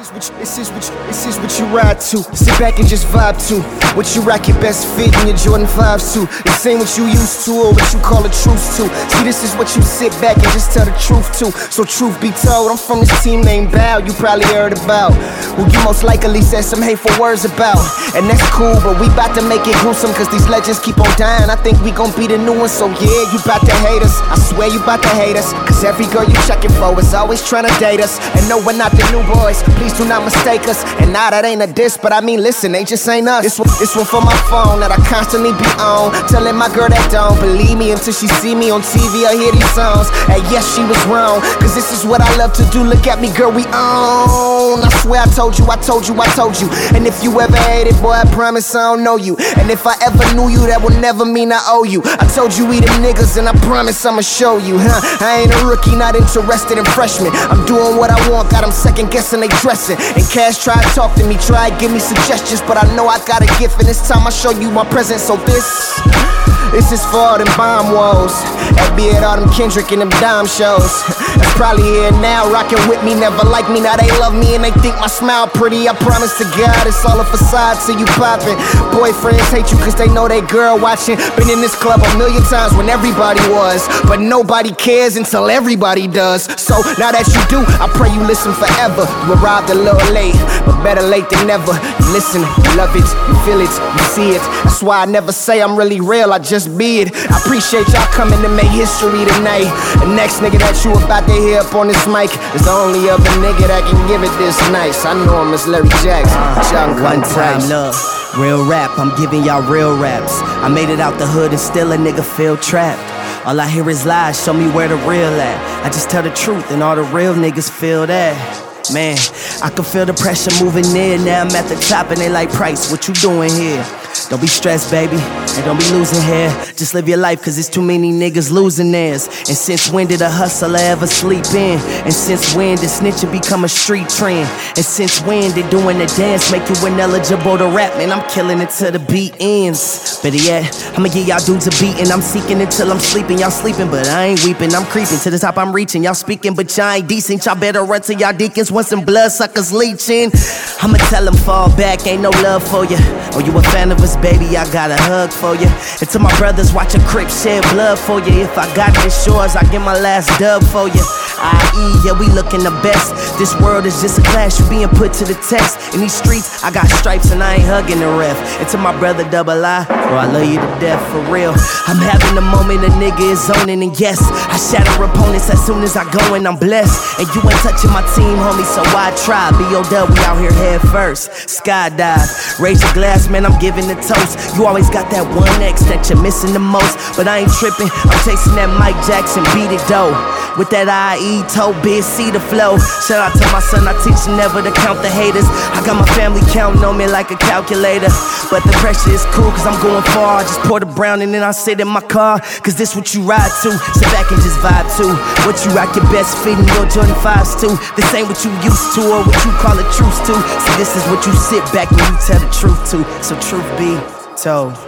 This is what you ride to. Sit back and just vibe to. What you rock your best fit in your Jordan 5s to. This ain't what you used to or what you call a truce to. See, this is what you sit back and just tell the truth to. So truth be told, I'm from this team named Bow you probably heard about, who you most likely said some hateful words about. And that's cool, but we bout to make it gruesome, cause these legends keep on dying. I think we gon' be the new one, so yeah, you bout to hate us. I swear you bout to hate us, cause every girl you checking for is always trying to date us. And no, we're not the new boys, please do not mistake us. And nah, that ain't a diss, but I mean listen, they just ain't us. This one for my phone that I constantly be on, telling my girl that don't believe me until she see me on TV or hear these songs. And yes, she was wrong, cause this is what I love to do. Look at me, girl, we on. I swear I told you. And if you ever hated, boy, I promise I don't know you. And if I ever knew you, that would never mean I owe you. I told you we them niggas, and I promise I'ma show you. I ain't a rookie, not interested in freshmen. I'm doing what I want, got them second guessing they dressing. And Cash try to talk to me, try to give me suggestions, but I know I got a gift, and this time I show you my presence. So this is for all them bomb woes, that be at all them Kendrick and them Dime shows. That's probably here now, rockin' with me, never like me. Now they love me and they think my smile pretty. I promise to God, it's all a facade till you poppin'. Boyfriends hate you cause they know they girl watching. Been in this club a million times when everybody was, but nobody cares until everybody does. So now that you do, I pray you listen forever. You arrived a little late, but better late than never. You listen, you love it, you feel it, you see it. That's why I never say I'm really real, I just be it. I appreciate y'all coming to make history tonight. The next nigga that you about to hear up on this mic is the only other nigga that can give it this nice. I know him as Larry Jackson. One time love, real rap, I'm giving y'all real raps. I made it out the hood and still a nigga feel trapped. All I hear is lies, show me where the real at. I just tell the truth and all the real niggas feel that. Man, I can feel the pressure moving near. Now I'm at the top and they like, Price, what you doing here? Don't be stressed, baby, and don't be losing hair. Just live your life, cause there's too many niggas losing theirs. And since when did a hustler ever sleep in? And since when did snitching become a street trend? And since when did doing the dance make you ineligible to rap? Man, I'm killing it till the beat ends. Better yet, I'ma give y'all dudes a beating. I'm seeking it till I'm sleeping. Y'all sleeping, but I ain't weeping. I'm creeping to the top, I'm reaching. Y'all speaking, but y'all ain't decent. Y'all better run to y'all deacons once some blood suckers leeching. I'ma tell them fall back, ain't no love for you. Oh, you a fan of us, baby, I got a hug for you. And to my brothers watching Crip shed blood for you. If I got this yours, I get my last dub for you. I.E., yeah, we looking the best. This world is just a clash, you being put to the test. In these streets, I got stripes and I ain't hugging the ref. And to my brother Double I, bro, I love you to death, for real. I'm having a moment, a nigga is zoning, and yes, I shatter opponents as soon as I go and I'm blessed. And you ain't touching my team, homie, so why try? B.O.W., we out here head first. Skydive, raise your glass, man, I'm giving the toast. You always got that one X that you're missing the most, but I ain't tripping, I'm chasing that Mike Jackson, beat it though. With that I.E. toe, biz, see the flow. Shout out to my son, I teach him never to count the haters. I got my family counting on me like a calculator. But the pressure is cool, cause I'm going far. I just pour the brown and then I sit in my car. Cause this what you ride to, sit back and just vibe to. What you rock your best fit in your Jordan 5s to. This ain't what you used to or what you call a truce to. So this is what you sit back and you tell the truth to. So truth be told.